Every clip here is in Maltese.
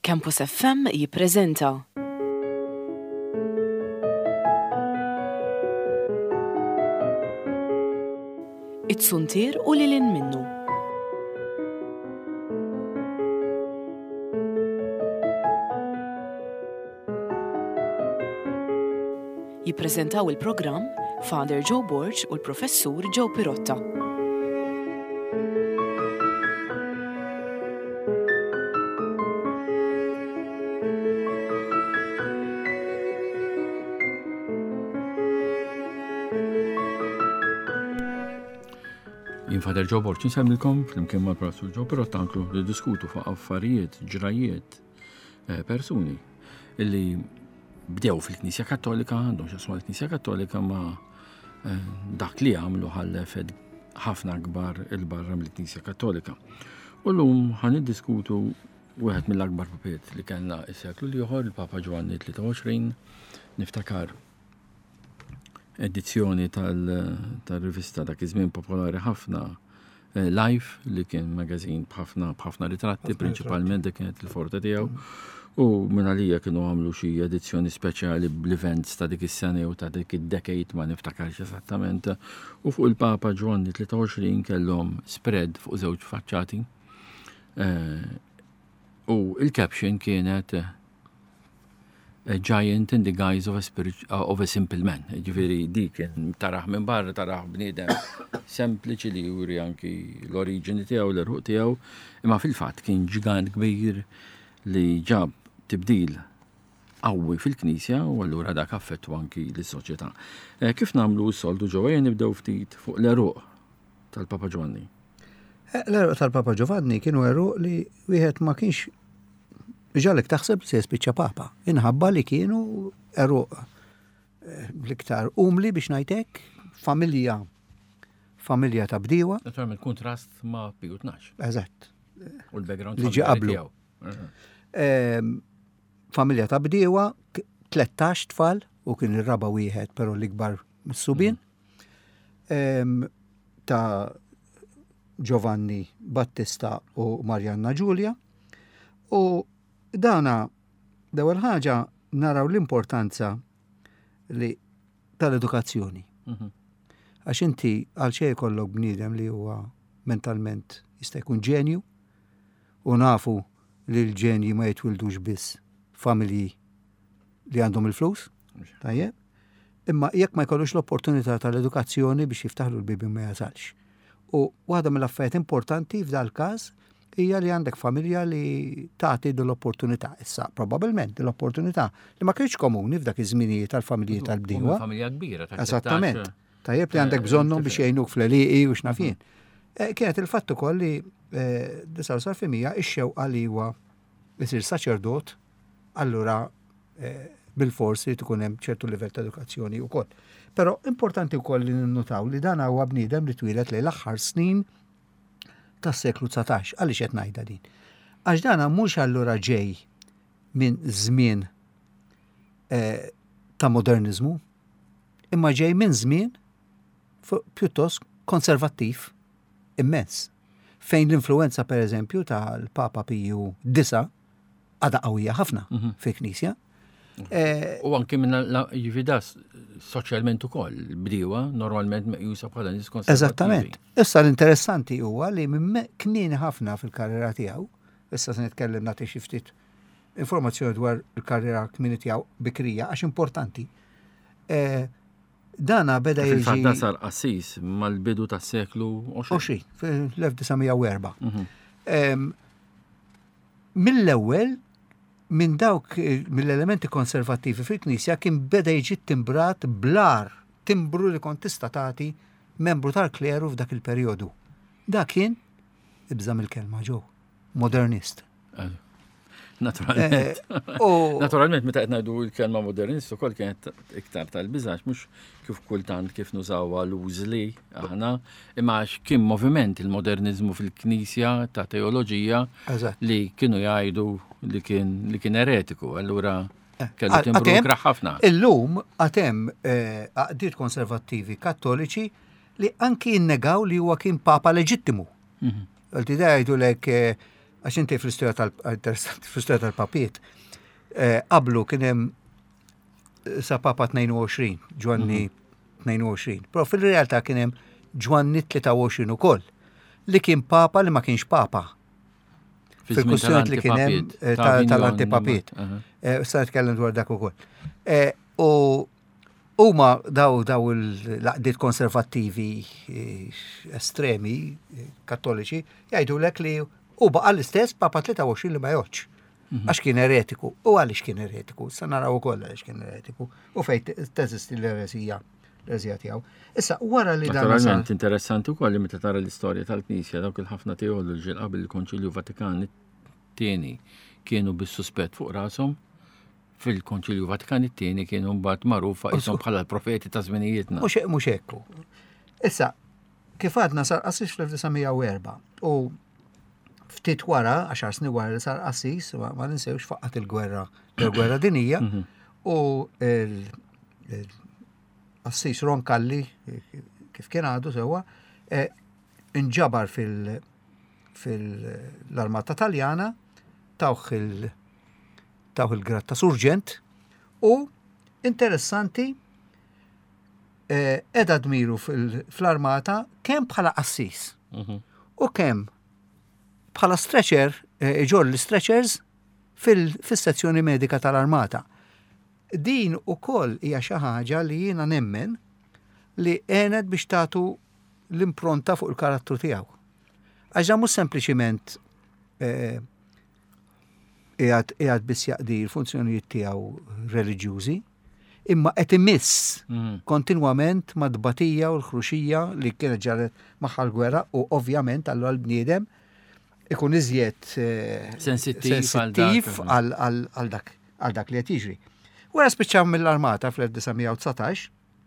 Campus FM jippreżenta It-Suntier u lilin minnu. Jippreżentaw il-programm Father Joe Borg u l-Professur Joe Pirotta. Father Joe Borg, nsemmilkom fl-imkien mal Professur Joe Pirotta anklu li diskutu fuq affarijiet, ġrajiet, persuni illi bdew fil-Knisja Kattolika, għandhom x'asma l-Knisja Kattolika ma dak li għamlu ħallefed ħafna kbar il-barra mill-Knisja Kattolika. U llum ħan niddiskutu wieħed mill-akbar papiet li kellna s-seklu li ieħor il-Papa Ġwanni 23, niftakar edizzjoni tal-rivista dak iż-żmien popolari ħafna Life li kien magazin b'ħafna ritratti, prinċipalment dik kienet il-forta tiegħu. U minn għalija kienu għamlu xi edizzjoni speċjali bl-events ta' dik is-sena u ta' dik id-decade ma niftakarx esattament. U fuq il-Papa Ġwanni 23 kellhom spread fuq żewġ faċċati. U il-caption kienet A giant in the guise of a simple man. Ġifieri dik taraħ minn barra taraħ bniedem sempliċi li juri anki l-oriġini tiegħu, l-erħuq tiegħu, imma fil-fatt kien ġigant kbir li ġab tibdil qawwi fil-Knisja u allura dak affettwa anki lis-soċjetà. Kif nagħmlu s-soltu ġewwa nibdew ftit fuq l-eruq tal-Papa Ġwanni. L-eruq tal-Papa Ġovanni kienu eruq li wieħed ma kienx ġalek taħseb se jispiċċa papa. Inħabba li kienu eruq l-iktar umli biex ngħidlek, familja ta' bdiewa. Naturalment kontrast ma' Piju 12. Eżatt. U l-background li ġie qablu. Familja ta' bdiewa, 13 tfal u kien ir-raba wieħed però l-ikbar mis-subien. Ta' Giovanni Battista u Marjanna Giulia. U dana l-ewwel ħaġa naraw l-importanza li tal-edukazzjoni. Għax inti għal xejn jkollok bniedem li huwa mentalment jista' jkun ġenju u nafu li l-ġenji ma jitwildux biss familji li għandhom il-flus. Tajjeb? Imma jekk ma jkollux l-opportunità tal-edukazzjoni biex jiftaħlu l-bibi ma jasalx. U waħda mill-affarijiet importanti f'dal każ hija li għandek familja li tagħti l-opportunità. Issa probabbilment l-opportunità li ma kienx komuni f'dak iż-żminijiet tal-familji tal-bdiewa. Familja kbira ta' esattament. Tajjeb li għandek bżonnhom biex jgħinuk fl-eliqi u x'nafien. Kienet il-fatt ukoll li 99% ix-xewqa li huwa jsir saċerdot, allura bil-forsi tkun hemm ċertu livell ta' edukazzjoni wkoll. Però importanti wkoll li ninnotaw li dan huwa bniedem li twilet lejn l-aħħar snin tas-seklu 19, għaliex qed ngħidha din. Għax dan mhux allura ġej minn żmien ta' moderniżmu, imma ġej minn żmien pjuttost konservattiv immens. Fejn l-influenza pereżempju tal-Papa Piju 9 għadha qawwija ħafna fil-Knisja. U anke minn jividas soċjalment ukoll bdiewa normalment meqjusa bħala nies konservattivi. Eżattament. Issa l-interessanti huwa li minn kmieni ħafna fil-karriera tiegħu, issa se nitkellem nagħti xi ftit informazzjoni dwar il-karriera kmieni tiegħu bikrija għax importanti. Dana beda jiġi fil-fatt sar qassis mal-bidu tas-seklu 20 fil-1904. Mill-ewwel minn dawk mill-elementi konservattivi fil-Knisja kien beda jiġi timbrat blar, timbru li kont tista' tagħti membru tal-kleru f'dak il-perjodu. Dak kien ibżam il-kelma ġew modernist. Naturalment. Naturalment meta qed ngħidu l-kelma modernist ukoll kienet iktar tal-biżgħax mhux kif kultant kif nużawha l-użli aħna, imma kien moviment il-moderniżmu fil-Knisja ta' teoloġija li kienu jgħidu li kien eretiku, allura kellu timbru ħafna. Illum għatem għaqdiet konservattivi kattoliċi li anki jinnegaw li huwa kien papa leġittimu. Għalti da jgħidu lek għax inti fl-istoria tal-papiet, qablu kien hemm sa Papa 22, Ġwanni 22. Però fil-realtà kien hemm Ġwanni 23 ukoll, li kien papa li ma kienx papa. Fil-kwistjoni li kien hemm tal-antipapiet. Sa nitkellem dwar dak ukoll. U huma daw il-laqdiet konservattivi estremi, kattoliċi, jgħidulek li u baqa l-istess Papa 23 li ma joċ. Għax kien eretiku. U għalix kien eretiku. Sa naraw ukoll għalix kien eretiku. U fejt teżisti l-eresija tiegħu. Issa, wara li dan. Naturalment interessanti wkoll li meta tara l-istorja tal-Knisja dawk il-ħafna teoloġi qabel il-Konċilju Vatikani tieni kienu bis-suspett fuq rashom. Fil-Konċilju Vatikani tieni kienu mbagħad magħrufa ishom bħala l-profeti ta' żminijietna. Mhux hekk. Issa, kif għadna sar Assis fl-1904 u ftit wara, 10 snin wara li sar Assis, ma ninsewx faqqat il-gwerra dinija u Assis Roncalli, kif kien għadu sewa, inġabar fil-armata Taljana, tawħ il-grad ta' surġent u interessanti edha dmiru fl-armata kemm bħala Assis u kemm bħala stretcher, ġor l-stretchers fil-sezzjoni medika tal-armata. Din ukoll hija xi ħaġa li jiena nemmen li għenet biex tagħtu l-impronta fuq il-karattru tiegħu. Għax mhux sempliċiment qiegħed biss jaqdi l-funzjonijiet tiegħu reliġjużi, imma qed imiss kontinwament mad-dbatija u l-ħruxija li kienet ġarret magħha l-gwerra u ovvjament allura l-bniedem ikun iżjed sensittiv għal dak li qed jiġri. Wara spiċċaw mill-armata fl-1919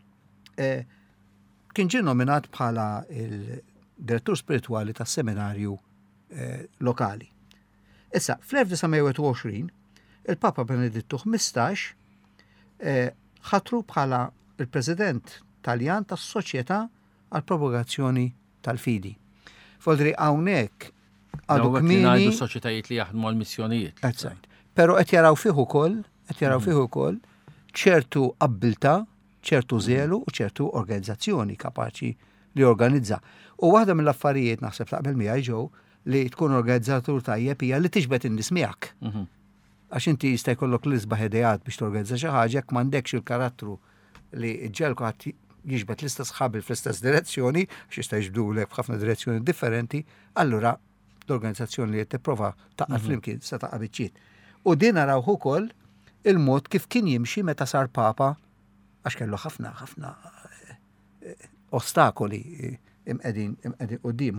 kien ġie nominat bħala il-direttur spiritwali tas-seminarju lokali. Issa, fl-1921 il-Papa Benedittu XV ħatru bħala il-President Taljan tas-Soċjetà għall-Propagazzjoni tal-Fidi. Fodri hawnhekk għadu kmieni soċjetajiet li jaħdmu għall-missjonijiet. Però qed jaraw fih ukoll ċertu abbilta, ċertu żelu u ċertu organizzazzjoni kapaċi li organizza. U waħda mill-affarijiet naħseb taqbel miegħi ġew li tkun organizzatur tajjeb hija li tiġbed in-nies miegħek. Għax inti jista' jkollok l-isbaħ idejat biex torganizza xi ħaġa jekk m'għandekx il-karattru li ġelku ħadd jiġbed l-istess ħabil fl-istess direzzjoni, għax jista' jiġbdulek f'ħafna direzzjoni differenti, allura l-organizzazzjoni li qed tipprova taqqa' flimkien se taqqa' biċċiet. U din naraw ukoll il-mod kif kien jimxi meta sar Papa għax kellu ħafna ostakoli imqegħdin qudiemu.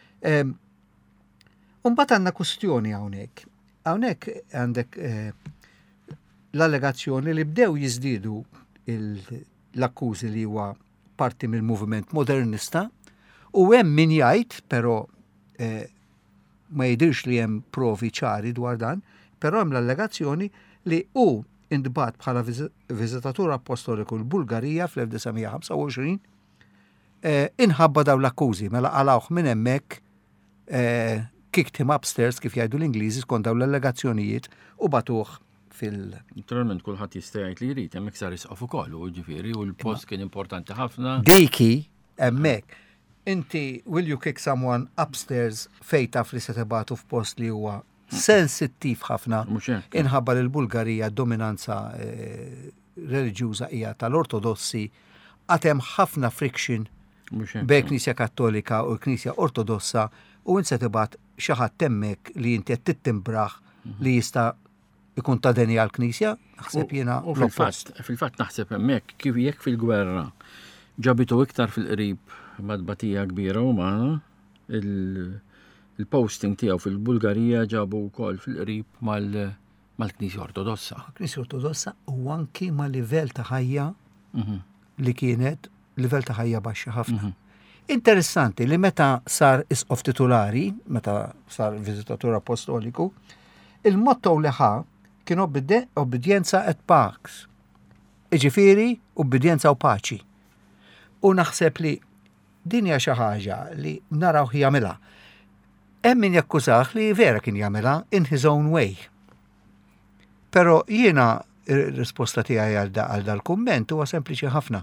Mbagħad għandna kwistjoni hawnhekk. Hawnhekk għandek l-allegazzjoni li bdew jiżdiedu l-akkużi li huwa parti mill-moviment modernista u hemm min jgħid, però ma jidirx li hemm provi ċari dwar dan, però hemm l-allegazzjoni li hu indbat bħala viżitatur apostoliku l-Bulgarija fl-1925 inħabba daw l-akkużi, mela qalawh minn hemmhekk kicked him upstairs kif jgħidu l-Ingliżi skont dawn l-allegazzjonijiet u batuh Naturalment kulħadd jista' jgħid li jrid hemmhekk sar isqaf ukoll u ġifieri u l-post kien importanti ħafna. Diki hemmhekk. Inti will you kick someone upstairs fejn taf li se tibgħatu f'post li huwa sensittiv ħafna inħabba l-Bulgarija dominanza reliġjuża hija tal-Ortodossi għatem ħafna friction bejn Knisja Kattolika u l-Knisja Ortodossa u inse tibgħat xi ħadd hemmhekk li inti qed tittimbraħ li jista' ikun ta' deni għal-Knisja, naħseb jiena fil-fatt naħseb hemmhekk kif jekk fil-gwerra ġabitu iktar fil-qrib madbatija kbira u magħna il-posting tiegħu fil-Bulgarija ġabu wkoll fil-qrib mal-Knisja Ortodossa. Knisja Ortodossa u anki ma' livell ta' ħajja li kienet livell ta' ħajja baxxa ħafna. Interessanti li meta sar isqof titolari, meta sar viżitatur apostoliku, il-motto li ħa kien obbedjenza et pax. Iġifieri obbedjenza u paċi. U naħseb li din hija xi ħaġa li naraw jagħmilha. hemm min jakkużah li vera kien jagħmilha in his own way. Però jiena ir-risposta tiegħi għal dal-kumment huwa sempliċi ħafna.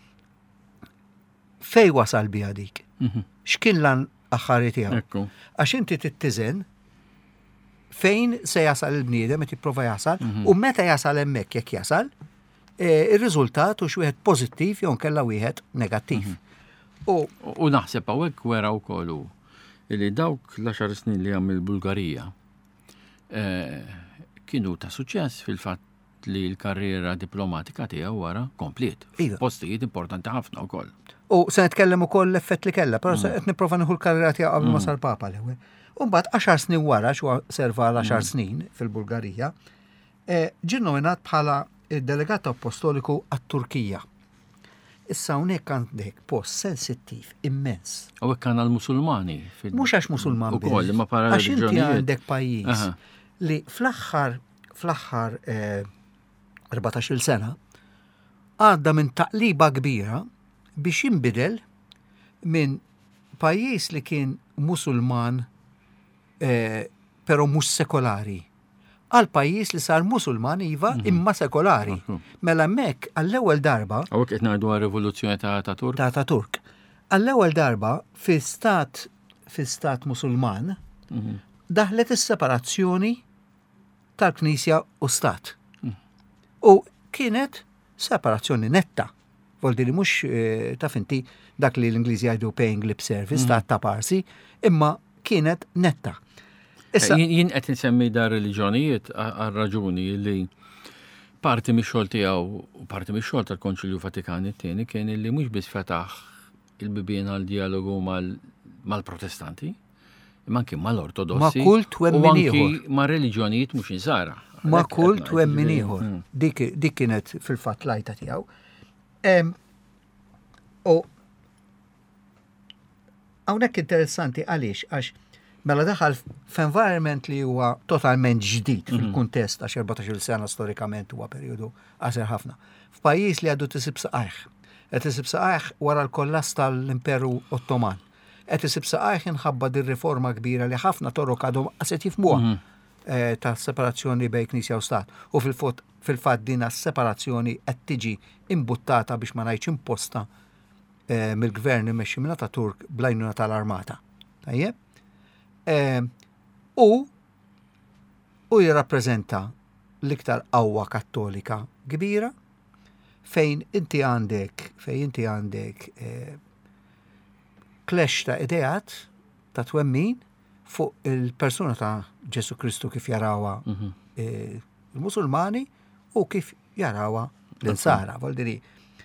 Fej wasal biha dik? X'kien lan aħħari tiegħu? Għax inti tittiżen fejn se jasal il-bniedem qed jipprova jasal u meta jasal hemmhekk jekk jasal, ir-riżultat hux wieħed pożittiv jew nkella wieħed negattiv. U naħseb hawnhekk wera wkoll li dawk l-10 snin li hemm il-Bulgarija kienu ta' suċċess fil-fatt li l-karriera diplomatika tiegħu wara komplet. Postijiet importanti ħafna wkoll. U se nitkellem ukoll l-effett li kellha, però se qed nipprova nieħu l-karriera tiegħu qabel ma sar Papa l-ewwel. U mbagħad 10 snin wara x'huwa serva għal 10 snin fil-Bulgarija, ġie nominat bħala id-delegat apostoliku għat-Turkija. Issa hawnhekk għandek post sensittiv immens. U hekk għandna l-Musulmani. Mhux għax Musulman ukoll, imma para għax inti għandek pajjiż li fl-aħħar 14-il sena għadda minn taqliba kbira biex jinbidel minn pajjiż li kien Musulman però mhux sekolari għal pajjiż li sar Musulman iva imma sekolari. Mela hemmhekk għall-ewwel darba hawnhekk qed ngħidu għar-rivoluzzjoni ta' Turk. Ta' Turk. Għall-ewwel darba fi stat Musulman daħlet is-separazzjoni tal-Knisja u Stat. U kienet separazzjoni netta. Voldi li mhux taf inti dak li l-Ingliżi jgħidu paying lip service ta' parsi, imma kienet netta. Jien qed insemmi dar reliġjonijiet għal raġuni li parti mix-xogħol tiegħu u parti mix-xogħol tal-Konċilju Vatikani t-tieni kien li mhux biss fetaħ il-bibien għal dialogu mal-Protestanti, imma anke mal-Ortodossi. Ma' kult u hemm min ieħor. Ma' reliġjonijiet mhux insara. Ma' kult u hemm min ieħor. Dik kienet fil-fatt lajta tiegħu. U hawnhekk interessanti għaliex għax mela daħal f'environment li huwa totalment ġdid fil-kuntest għax 14 sena storikament huwa perjodu qasir ħafna. F'pajjiż li għadu tisib saqajh. Qed isib saqajh wara l-kollass tal-Imperu Ottoman. Qed isib saqajh inħabba dir-riforma kbira li ħafna torok għadhom qaset jifhmuha ta' separazzjoni bejn Knisja u Stat. U fil-fatt din is-separazzjoni qed tiġi imbuttata biex ma ngħidx imposta mill-gvern immexxi minn Ataturk bl-għajnuna tal-armata. Tajjeb? U jirrappreżenta l-iktar qawwa kattolika kbira fejn inti għandek clash ta' ideat ta' twemmin fuq il-persuna ta' Ġesu Kristu kif jarawa il-Musulmani u kif jarawa l-insara. Voldiri,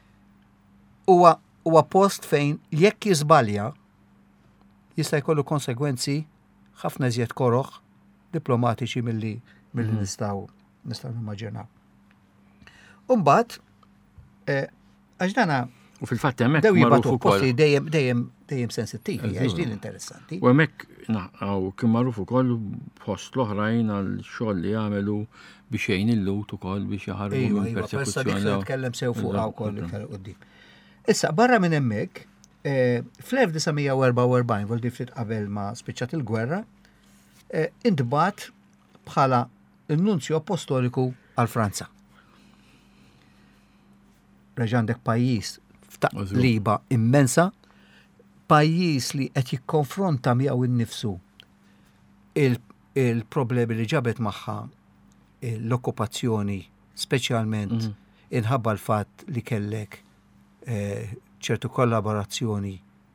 huwa post fejn jekk jiżbalja jista' jkollu konsegwenzi ħafna iżjed koroħ diplomatiċi milli nistgħu nimmaġinaw. Umbagħad għax dana u fil-fatt hemmhekk dew jibgħatu posti dejjem sensittivi, għax din interessanti. U hemmhekk kien magħruf ukoll post l-oħrajn għal xogħol li jagħmlu biex jgħin il-lut ukoll biex jaħarbu minn persekuzzjoni. Nitkellem sew fuqha wkoll iktar quddiem. Issa barra minn hemmhekk fl-1944 voldi ftit qabel ma spiċċat il-gwerra intbagħat bħala n-nunzju apostoliku għal Franza. Reġandek pajjiż f'taqliba immensa, pajjiż li qed jikkonfronta miegħu innifsu il-problemi li ġabet magħha l-okkupazzjoni, speċjalment inħabba l-fatt li kellek ċertu kollaborazzjoni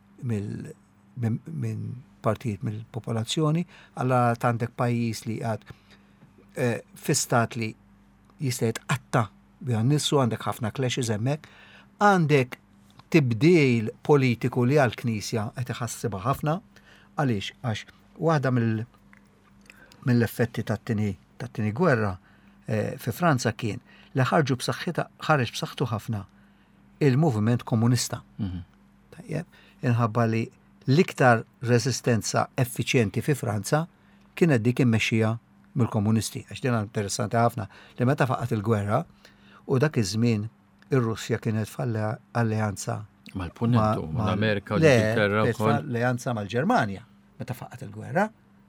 minn partijiet mill-popolazzjoni, alla għandek pajjiż li għad fistat li jista' jitqatta bihan nissu, għandek ħafna clashes hemmhekk, għandek tibdil politiku li għall-Knisja qed iħassibha ħafna għaliex għax waħda mill-effetti tat-tieni gwerra fi Franza kien li ħarġu ħareġ b'saħħtu ħafna il-moviment komunista. Tajjeb, inħabba li l-iktar resistenza effiċjenti fi Franza kienet dik immexxija mill-komunisti. Għax din interessanti ħafna li meta faqat il-gwerra u dak iż-żmien ir-Russja kienet f'alleanza mal-Punentu, mal-Amerika u l-Ingilterra wkoll. Alleanza mal-Ġermanja meta faqat il-gwerra.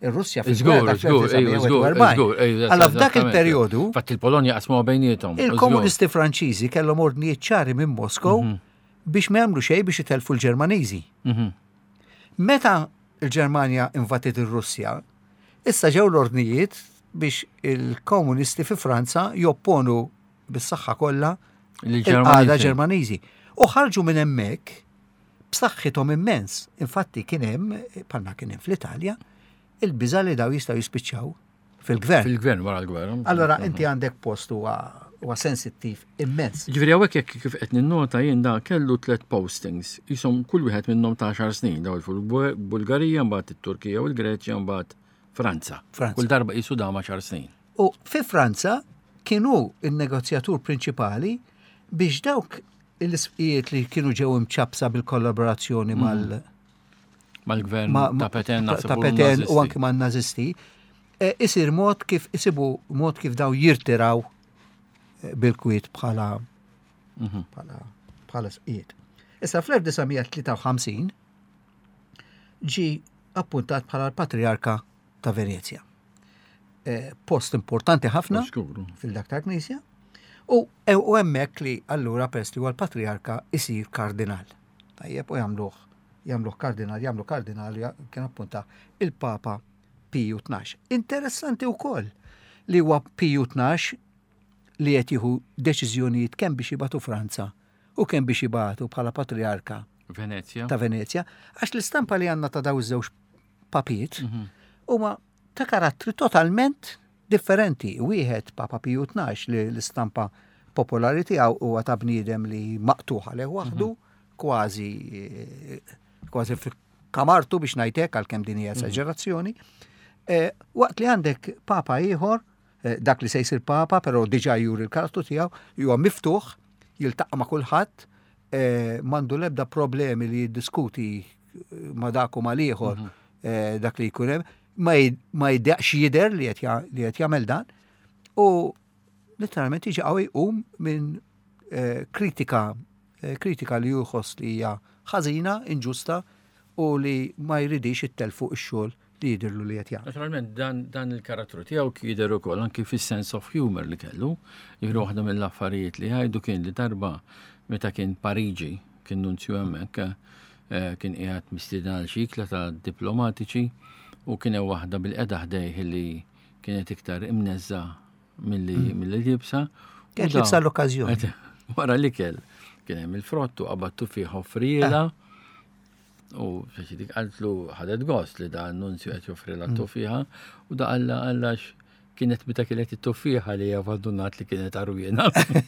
Ir-Russja fil-gwerra tal-1941. Alla f'dak il-perjodu Fatt il-Polonja qasmu bejniethom. il-komunisti Franċiżi kellhom ordnijiet ċari minn Moskow biex ma jagħmlu xejn biex itelfu l-Ġermaniżi. Meta l-Ġermanja invatit ir-Russja, issa ġew l-ordnijiet biex il-komunisti fi Franza jopponu bis-saħħa kollha il-qagħda Ġermaniżi. U ħarġu minn hemmhekk b'saħħithom immens. Infatti kien hemm bħalma kien hemm fl-Italja il-biża li daw jistgħu jispiċċaw fil-gvern. Fil-gvern wara l-gwerra. Allora inti għandek post huwa sensittiv immens. Ġifieri hawnhekk jekk kif qed ninnota jien da kellu 3 postings. Ishom kull wieħed minnhom ta' 10 snin daw il-Bulgarija, mbagħad it-Turkija u l-Greċja mbagħad Franza. Kull darba qisu da ma' 10 snin. U fi Franza kienu il-negozjatur prinċipali biex dawk il-isqijiet li kienu ġew imċabsa bil-kollaborazzjoni mal-gvern ta' Peten u anke man-Nazisti, isir mod kif daw jirtiraw bil-kwiet bħala sqijiet. Issa fl-1953 ġi appuntat bħala l-Patriarka ta' Venezia. Post importanti ħafna fil-dak ta' Knisja. U hemmhekk li allura pers li huwa l-Patriarka isir kardinal. Tajjeb u jagħmluh kardinal kien appunta il-Papa Piju 12. Interessanti wkoll li huwa Piju 12 li qed jieħu deċiżjonijiet kemm biex jibatu Franza u kemm biex jibatu bħala Patriarka ta' Venezia, għax l-istampa li għandna ta' daw iż-żewġ papijiet huma ta' karattri totalment differenti. Wieħed Papa Piju 12 li l-istampa popolari tiegħu huwa ta' bniedem li maqtuħ għalih waħdu, kważi fil-kamartu biex ngħidlek għalkemm din hija esaġerazzjoni. Waqt li għandek Papa ieħor, dak li se jsir Papa, però diġà juri l-karattru tiegħu huwa miftuħ, jiltaqa' ma' kulħadd, m'għandu l-ebda problemi li jiddiskuti ma' dak u ma' ieħor dak li jkun hemm, ma jiddaqx jidher li qed jagħmel dan u letteralment jiġi qawwi minn kritika li jħoss li hija ħażina, inġusta u li ma jridix ittelfu x-xogħol li jidhirlu li qed jagħmel. Naturalment dan il-karattru tiegħu jidher ukoll anke fis-sense of humor li kellu. Jieħdu waħda mill-affarijiet li ħajdu kien li darba meta kien Pariġi, kien nunzju hemmhekk, kien qiegħed mistieden għal xikla ta' diplomatiċi u kien hemm waħda bil-qeda ħdejh li kienet iktar imneżża milli libsa. Kienet libsa l-okkażjoni. Wara li kien hemm il-frottu qabattu fiha offriela u xi dik qaltlu ħadet gost li da annunzju qed joffri la tuffiħa u da għallax kienet meta kienet it-tuffiħa li abbandunat li kienet arwjena.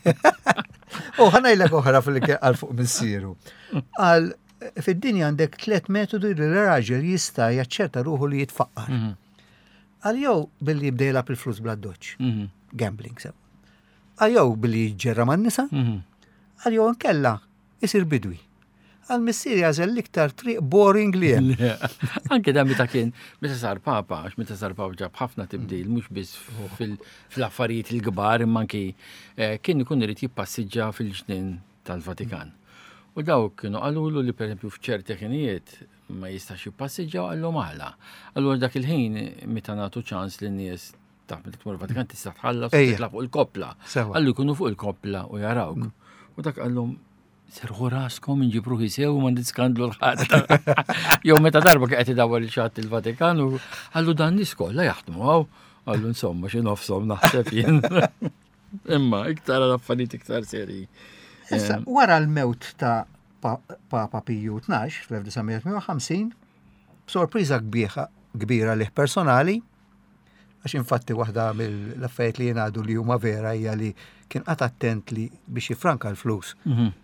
U ħanajlek oħra fil-għal fuq missieru. Għal fid-dinja għandek 3 metodi li l-raġel jista' jaċċerta ruħu li jitfaqqar. Għal jew billi jibdejla bil-flus bla doċ, gambling sew. Għal jew billi jġerra man-nisa, għal jew nkella isir bidwi. Għal missier jażel l-iktar triq boring li hemm. Anke dan meta sar Papa, għax meta sar Papa ġab ħafna tibdil, mhux biss fil-affarijiet il-kbar imma anke kien ikun irid jippassiġġa fil-ġnien tal-Vatikan. U dawk kienu qalulu li pereżempju f'ċerti ħinijiet ma jistax jippassiġġaw għallhom aħla. Allura dak il-ħin meta nagħtu ċans lin-nies ta' meta tmur Vatikan tista' tħallas u titla' fuq il-koppla. Għallu jkunu fuq il-koppla u jarawk. U dak qallhom serħu raskom inġibru jisew ma niskandlu l-ħadd. Jew meta darba qed idawwar il-ċatt il-Vatikan u għallu dan nies kollha jaħdmu hawn. Għallu insomma xi nofshom naħseb jien. Imma iktar affarijiet iktar serji. Issa, wara l-mewt ta' Papa Piju 12 fl-1950, b'sorpriża kbira lih personali, għax infatti waħda mill-affarijiet li jingħadu li huma vera hija li kien qatt attent li biex jifranka l-flus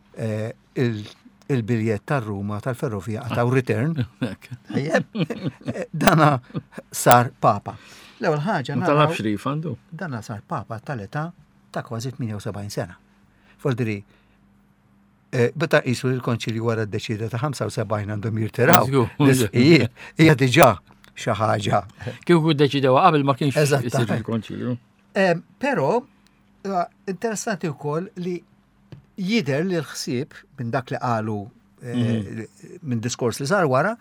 il-biljett tar-Ruma tal-ferrovija għataw return. Dana sar Papa. L-ewwel ħaġa naraw xrif għandu. Dana sar Papa tal-età ta' kważi 78 sena. Foldri beta qisu l-konċilju wara d-deċida ta' 75 għandhom jirtiraw. Hija diġà xi ħaġa. Kieku ddeċidew qabel ma kienx isir il-konċilju. Però interessanti wkoll li jidher li l-ħsieb minn dak li qalu minn diskors li sar wara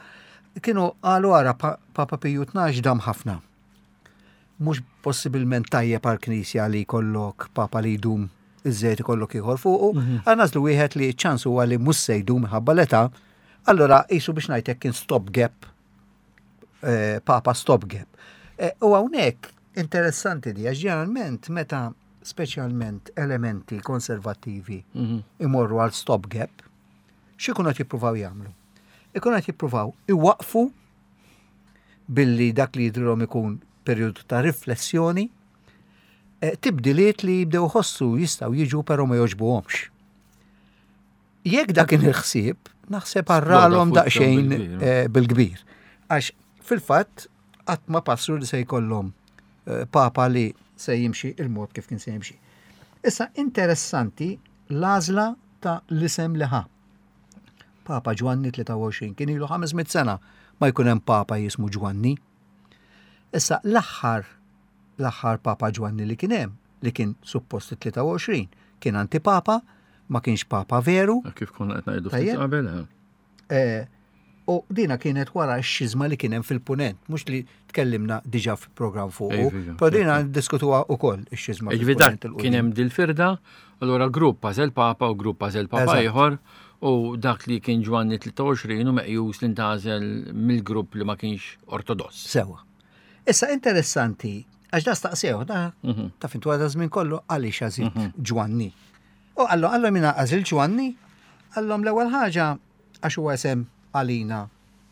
kienu għalu għara Papa Piju 12 dam ħafna. Mux possibilment tajjeb għal-Knisja li kollok Papa li jdum iż-żejt kollok ieħor fuqu, għanazlu wieħed li ċansu għalli mus se jdum ħabba l-età, allora jisu biex ngħidlek kien stopgap, Papa stopgap. U hawnhekk interessanti di, għax ġeneralment meta speċjalment elementi konservattivi imorru għal stopgap, x'ikun qed jippruvaw jagħmlu? Ikun qed jippruvaw iwaqfu billi dak li jidrilhom ikun perjodu ta' riflessjoni, tibdiliet li jibdew ħossu jistgħu jiġu però ma jogħġbuhomx. Jekk dak il-ħsieb, naħseb arralhom daqsxejn bil-kbir. Għax fil-fatt qatt ma passru li se jkollhom papa li se jimxi il-mod kif kien se jimxi. Issa interessanti l-għażla ta' l-isem li ħa. Papa Ġwanni 23 kien ilu 500 sena ma jkun hemm papa jismu Ġwanni. Issa l-aħħar Papa Ġwanni li kien hemm, li kien suppost 23, kien antipapa, ma kienx papa veru. Kif konna qed ngħidu ftit qabel. U dina kienet wara x-xizma li kien hemm fil-punent, mhux li tkellimna diġà fil-programm fuq. Però dina diskutuha wkoll ix-xizma fil-punent. Kien hemm dil-firda, allura grupp għażel papa u grupp għażel papa ieħor. U dak li kien Ġwanni 23 u meqjus li ntażel mill-grupp li ma kienx ortodoss. Sewa. Issa interessanti, għax da staqsew, ta' fintu għadha żmien kollu għaliex għażilt Ġwanni. U għallhom minna għażilt Ġwanni, għallhom l-ewwel ħaġa għax huwa isem għalina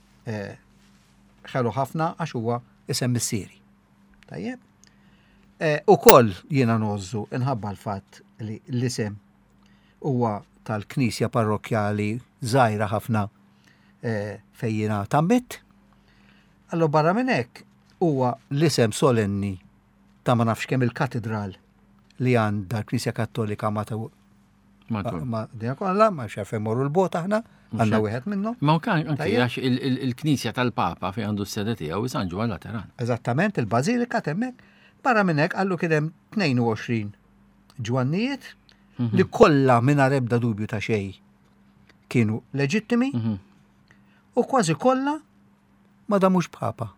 ħelu ħafna għax huwa isem missieri. Tajjeb? Ukoll jiena nozzu inħabba l-fatt li l-isem huwa tal-Knisja parrokjali żgħira ħafna fejn jiena tammit. Allora barra minn hekk huwa l-isem solenni ta' ma nafx kemm il-katedral li għandha l-Knisja Kattolika ma dinha kollha ma xaf imorru l-bot aħna għandna wieħed minnhom. Ma kan anke għax il-Knisja tal-Papa fejn għandu s-sede tiegħu San Ġwan Lateran. Eżattament, il-Bażilika temmek. Barra minn hekk għallu kien hemm 22 Ġwannijiet li kollha mingħajr ebda dubju ta' xejn kienu leġittimi u kważi kollha ma damux papa.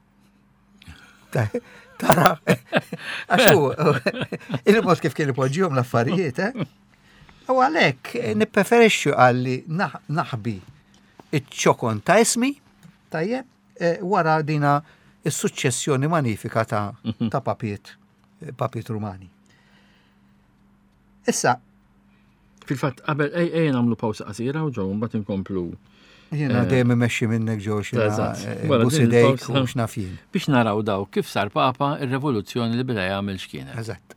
Tara, għaxu, il-mod kif kien ipoġġihom l-affarijiet, u għalhekk nippreferixxu għalli naħbi iċ-ċokon ta' ismi, tajjeb, wara dina is-suċċessjoni manifika ta' papiet Rumani. Issa, fil-fatt, qabel ejja nagħmlu pawsa qasira u ġew mbagħad inkomplu. Jiena dejjem imexxi minnek ġew xi busidejk u x'nafjien. Biex naraw daw kif sar Papa ir-revoluzzjoni li beda jagħmel x'kienet. Eżatt.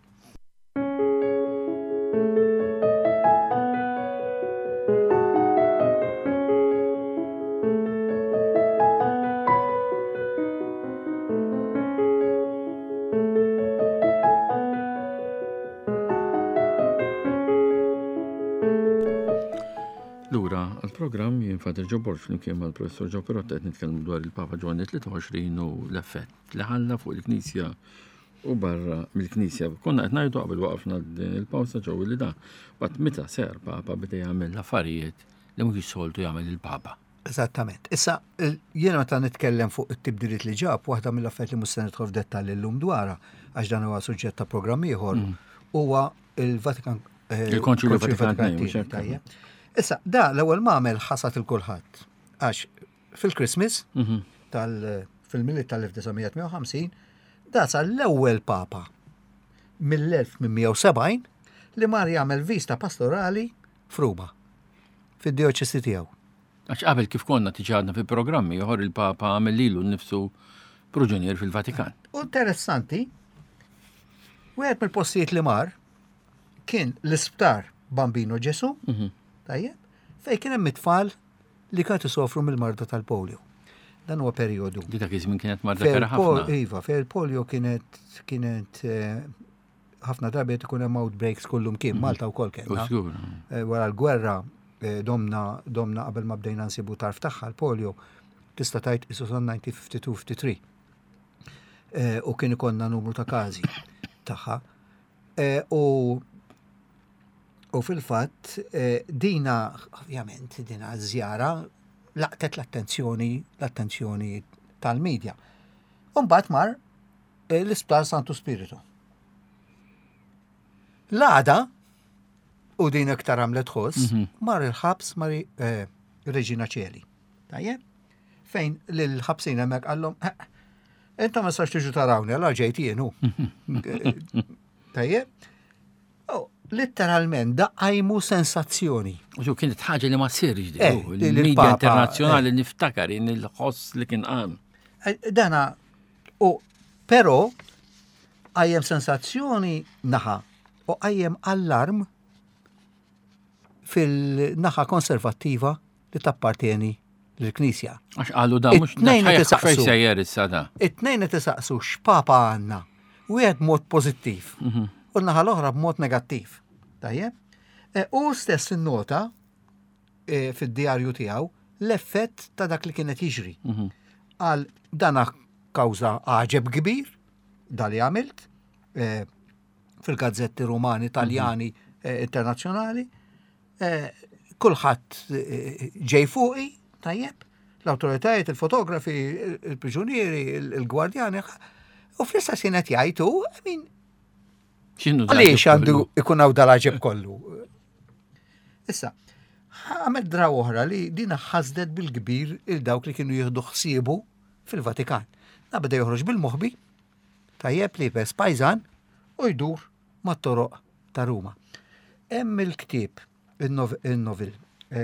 Program jien Father Joe Borch li kien mal-Professor Joe Pirotta qed nitkellmu dwar il-Papa Ġwanni 23 u l-effett li ħalla fuq il-Knisja u barra mill-Knisja. Konna qed ngħidu qabel waqafna din il-pawsa ġew li da. Waqt meta ser Papa beda jagħmel l-affarijiet li mhux soltu jagħmel il-Papa. Eżattament. Issa jiena meta nitkellem fuq it-tibdiliet li ġab, waħda mill-affarijiet li mhux se nidħol f'dettall illum dwarha għax dan huwa suġġett ta' programm ieħor huwa il-Vatikan il-Konċilju Vatikan. Issa, da l-ewwel m'għamel ħasat il-kulħadd għax fil-Christmas fil-miliet tal-1950 da sar l-ewwel Papa mill-1870 li mar jagħmel vista pastorali f'Ruma fid-dioċesi tiegħu. Għax qabel kif konna tiġadna fil-programmi joħor il-Papa għamel lilu nnifsu proġunier fil-Vatikan. U interessanti, wieħed mill-postijiet li mar kien l-isptar Bambino Ġesu, tajjeb, fej kien hemm it-tfal li kienu sofru mill-marda tal-polio. Dan huwa perjodu. Dik iż-żmien kienet marda kera ħafna. Iva, fej il-polio kienet ħafna drabiet ikun hemm outbreaks kullum kien, Malta wkoll kellna. Wara l-gwerra domna qabel ma bdejna nsibu tarf tagħha l-polio tista' tgħid isu 1952-53. U kien ikollna numru ta' każi tagħha. U fil-fatt, dina, ovvjament, dina żjara laqtet l-attenzjoni tal-medja. Mbagħad mar l-Isptar Santu Spiritu. L-għada, u din iktar għamlet ħoss, mar il-ħabs mar Reġina Ċeli. Tajjeb? Fejn l-ħabsina mek għallhom, inta ma sax tiġu tarawni, għalla ġejt jienu. Tajjeb? Literalment, daqqajmu sensazzjoni. U kienet ħaġa li ma tsirx di. Il-medja internazzjonali niftakar in il-ħoss li kien qam. Dana, pero għajjem sensazzjoni naħa u għajjem allarm fil-naħa konservattiva li tappartieni l-Knisja. Għax għallu da, mux naħħajja fejsajjer is-sada. It-tnejn tisaqsu x'papa għanna, u għed mod pozittiv, u naħa l-oħra b'mod negattiv. Tajjeb? U stess nota fid-diarju tiegħu l-effett ta' dak li kienet jiġri. Għal dana kawża għaġeb kbir, dali għamilt, fil-gazzetti rumani, Taljani, internazzjonali, kulħadd ġej fuqi, tajjeb, l-autoritajiet, il-fotografi, il-priġunieri, il-gwardjani, u fl-istess kienet jgħidu, għaliex għandu ikunaw dal-ġeb kollu. Issa, għamed draw oħra li dina ħazdet bil-kbir il-dawk li kienu jieħdu ħsiebu fil-Vatikan. Beda joħroġ bil-moħbi, tajjeb li bes pajzan u jdur mat-toroq ta' Ruma. Hemm il-ktieb, il-novel,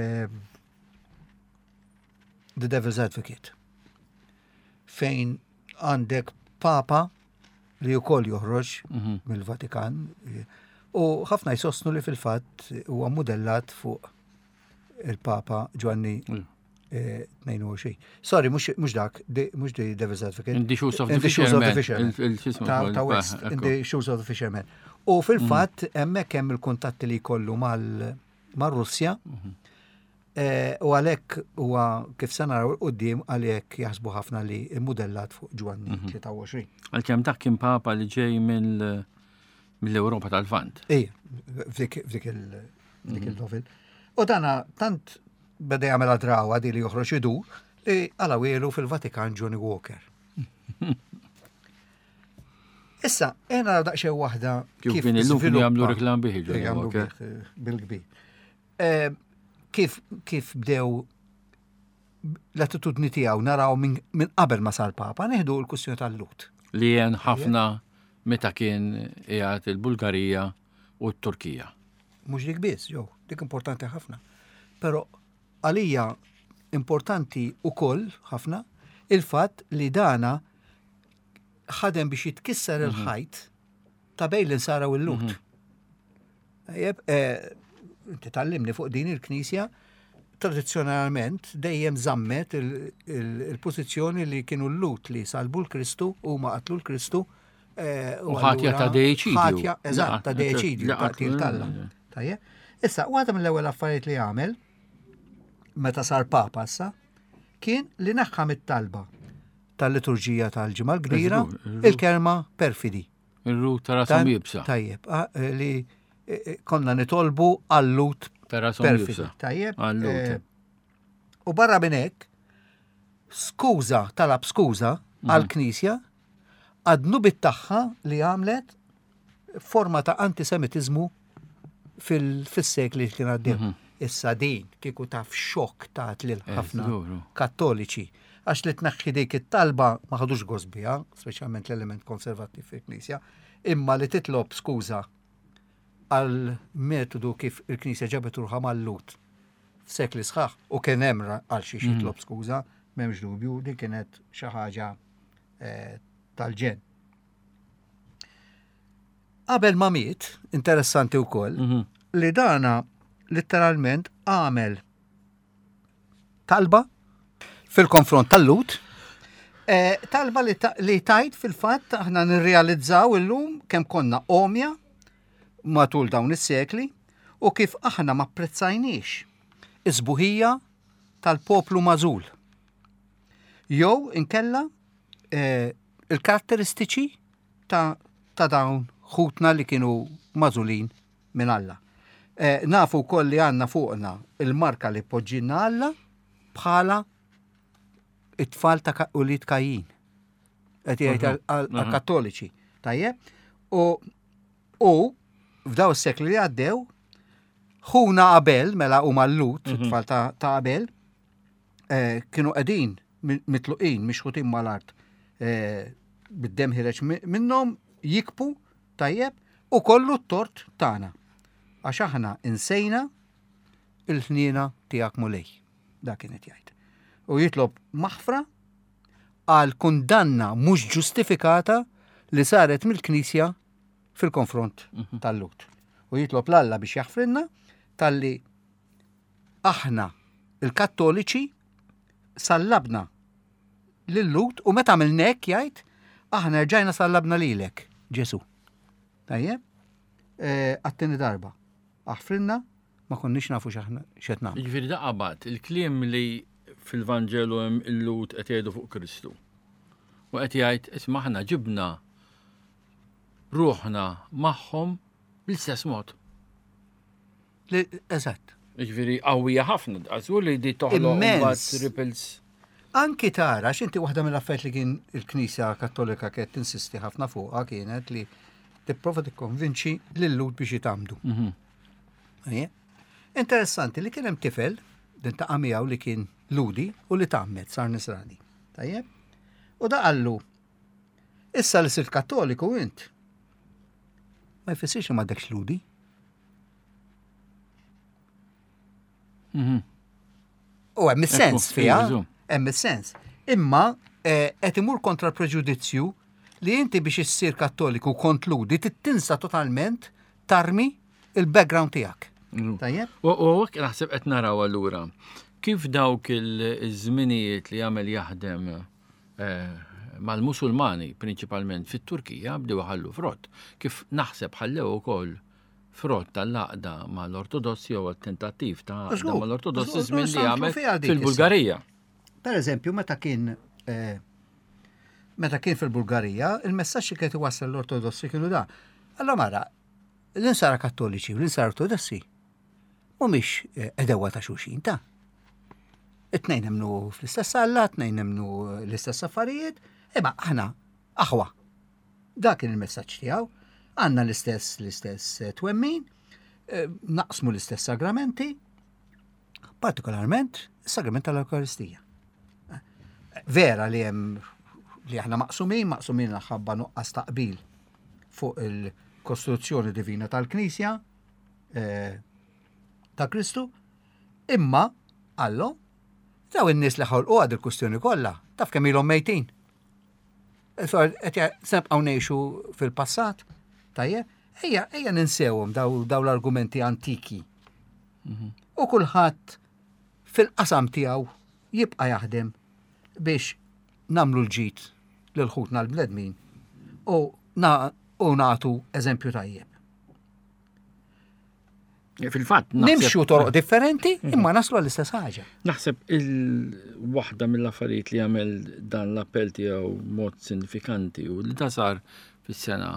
The Devil's Advocate, fejn għandek papa li wkoll joħroġ mill-Vatikan u ħafna jsostnu li fil-fatt huwa modellat fuq il-Papa Ġwanni 22. Sorry, mhux dak, mhux The Devil's Advocate. In the Shoes of the Fisherman. Ta' West, In the Shoes of the Fisherman. U fil-fatt hemmhekk hemm il-kuntatti li jkollu mal-Russja u għalhekk huwa kif se naraw quddiem għalhekk jaħsbu ħafna li modellat fuq Ġwanni 23. Għalkemm dak kien papa li ġej mill-Ewropa tal-Vant. F'dik il-novel. U dana tant beda jagħmel drawa di li joħroġ idur li għala wielu fil-Vatikan Johnny Walker. Issa, għena daqxie waħda kif kien il-lum li jagħmlu reklam biħi Johnny Walker. Bil-kbir. Kif bdew l-attitudni tiegħu naraw minn qabel ma sar papa, neħdu l-kwistjoni tal-lut. Li jen ħafna meta kien qiegħed il-Bulgarija u t-Turkija. Mhux dik biss, dik importanti ħafna. Però għalija importanti ukoll ħafna il-fatt li dana ħadem biex jitkisser il-ħajt ta' bejn li nsaraw il-lut. Titallimni fuq din il-Knisja tradizzjonalment dejjem żammet il-pożizzjoni li kienu l-lut li salbu l-Kristu u ma qatlu l-Kristu u ħatja ta' deċidju. Ħatja, eżatt, ta' deċidju ta' til-talla. Tajjeb? Issa, waħda mill-ewwel affarijiet li għamel meta sar papa issa kien li naħħam it-talba tal-liturġija tal-ġimgħa l-kbira il-kelma perfidi. Ir-rut ta' rasom jibsa. Tajjeb, li konna nitolbu għallut perfidi. Tajjeb. U barra minn hekk, talab skuża għall-Knisja għadnu bit-tagħha li għamlet forma ta' antisemitizmu fil-sekli li kien għaddew. Issa din kieku taf xokk tat lil ħafna kattoliċi għax li tnaħħi dik it-talba ma ħadux gost biha, speċjalment l-element konservattiv fil-Knisja, imma li titlob skuża għal metodu kif il-Knisja ġabet ruħha mal-lut f'sekli sħaħ u kien hemm għal xi jitlob skuża, m'hemmx dubju, din kienet xi ħaġa tal-ġen. Qabel ma miet, interessanti wkoll, li dana letteralment għamel talba fil-konfront tal-lut, talba li tajt fil-fatt aħna nirrealizzaw illum kemm konna omja matul dawn is-sekli u kif aħna ma prezzajniex is-sbuħija tal-poplu mażul. Jew inkella il-karatteristiċi ta' dawn ħutna li kienu mażulin minn Alla. Nafu wkoll li għandna fuqna il-marka li poġġinna Alla bħala it-tfal ta' Ulit Kajin. Qed jgħid għal-Kattoliċi. Tajjeb? U f'daw is-sekli li għaddew, ħuna Abel, mela huma l-Lut, it-tfal ta' Abel, kienu qegħdin mitluqin mixħutin mal-art bid-dem ħireġ minnhom jikbu tajjeb u kollu t-tort tagħna. Għax aħna insejna il-ħniena tiegħek mulej. Dak kienet jgħid. U jitlob maħfra għal kundanna mhux ġustifikata li saret mill-Knisja fil-konfront tal-Lut. U jitlob l-Alla biex jaħfrinna tal-li aħna il-Kattoliċi sallabna lill-Lut u meta għamilnek jgħid aħna rġajna sallabna lilek, Ġesu. Tajjeb? Għattini darba. Aħfrinna ma konniex nafu x'qed nagħmlu. Jiġifieri da qabad il-kliem li fil-Vanġelu hemm il-Lut qed jgħidu fuq Kristu. U qed jgħid isma' aħna ġibna ruħna magħhom bl-istess mod. Eżatt. Jiġifieri qawwija ħafna, għażu li di toħloq mbagħad ripples. Anki tara, x'inti waħda mill-affarijiet li kien il-Knisja Kattolika kienet tinsisti ħafna fuqha kienet li tipprova tikkonvinċi lil-Lut biex jitamdu. Interessanti li kien hemm tifel din ta' miegħu li kien ludi u li tammet sar Nisrani. Tajjeb? U da qallu issa li sirt Kattoliku int ma jfissirx ma ddekx ludi. U hemm is-sens fiha, hemm is-sens. Imma qed imur kontra l-preġudizzju li inti biex issir Kattoliku kont ludi tittinsa totalment tarmi il-background tiegħek. Tajjeb? U hekk naħseb qed naraw allura kif dawk iż-żminijiet li jagħmel jaħdem mal-Musulmani prinċipalment fit-Turkija bdew ħallu frott. Kif naħseb ħallew ukoll frott tal-laqda mal-Ortodossi u tentattiv ta' mal-Ortodossi żmien li jagħmel fil-Bulgarija. Per eżempju, meta kien fil-Bulgarija, il-messaġġ li kien iwassal l-Ortodossi kienu da. Allora mara, l-insara Kattoliċi u l-insara Ortodossi mhumiex edewa ta' xulxin ta'. It-tnejn nemnu fl-istess Alla, it-tnejn nemnu l-istess affarijiet, imma aħna aħwa. Dak kien il-messaġġ tiegħu. Għandna l-istess twemmin, naqsmu l-istess sagramenti, partikolarment is-sagrament tal-Ewkaristija. Vera li hemm li aħna maqsumin ħabba nuqqas taqbil fuq il-Kostituzzjoni Divina tal-Knisja ta' Kristu, imma għallu daw in-nies li ħolqu għad il-kustjoni kollha taf kemm ilhom mejtin. Qed sebqgħu ngħixu fil-passat. Tajjeb, ejja ninsewhom daw l-argumenti antiki. U kulħadd fil-qasam tiegħu jibqa' jaħdem biex namlu l-ġid lil ħutna l-bledmin u nagħtu eżempju tajjeb. Fil-fatt nimxu toroq differenti imma naslu għall-istess ħaġa. Naħseb il-waħda mill-affarijiet li jagħmel dan l-appell tiegħu mod sinifikanti u li ta' sar fis-sena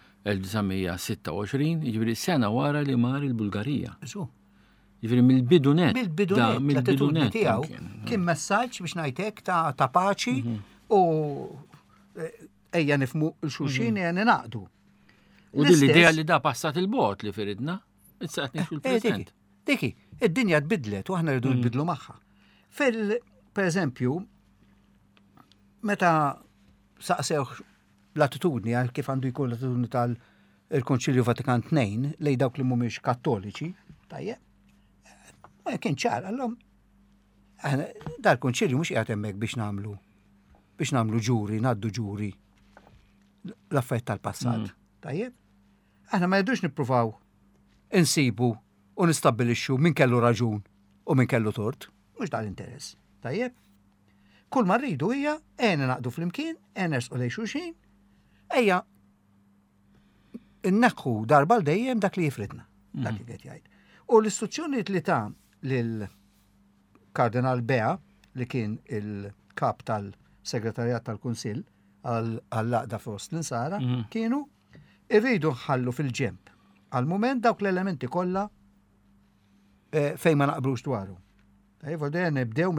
1926, jiġifieri sena wara li mar il-Bulgarija. Jiġifieri mill-bidunet. Mill-bidunet tiegħu kien messaġġ biex ngħidlek ta' paċi u ejja nifhmu l-xulxin ejja ninaqdu. U din l-idea li da passat il-bot li firidna, issa qed nixu l-preżent. Diki, id-dinja tbidlet u aħna rridu nbidlu magħha. Per-eżempju, meta saqsew l-attitudni għal kif għandu jkun l-attitudni tal-Konċilju Vatikan II lej dawk li mhumiex Kattoliċi, tajjeb, ma kien ċar, allom dal-Konċilju mhux qiegħed hemmhekk biex nagħmlu ġuri, ngħaddu ġuri l-affarijiet tal-passat, tajjeb. Aħna ma jidux nippruvaw insibu u nistabbilixxu min kellu raġun u min kellu tort, mhux dal-interess, tajjeb. Kull ma rridu hija naqdu flimkien, nersqu lejn xulxin, ejja inneħħu darba l-dejjem dak li jifridna, dak li qed jgħid. U l-istruzzjonijiet li ta' lil Kardinal Bea li kien il-kap tal-Segretarjat tal-Kunsill għall-laqda fost l-insara kienu irridu nħallu fil-ġemp għal-mument dawk l-elementi kollha fejn ma naqbrux dwaru. Tajjeb, nibdew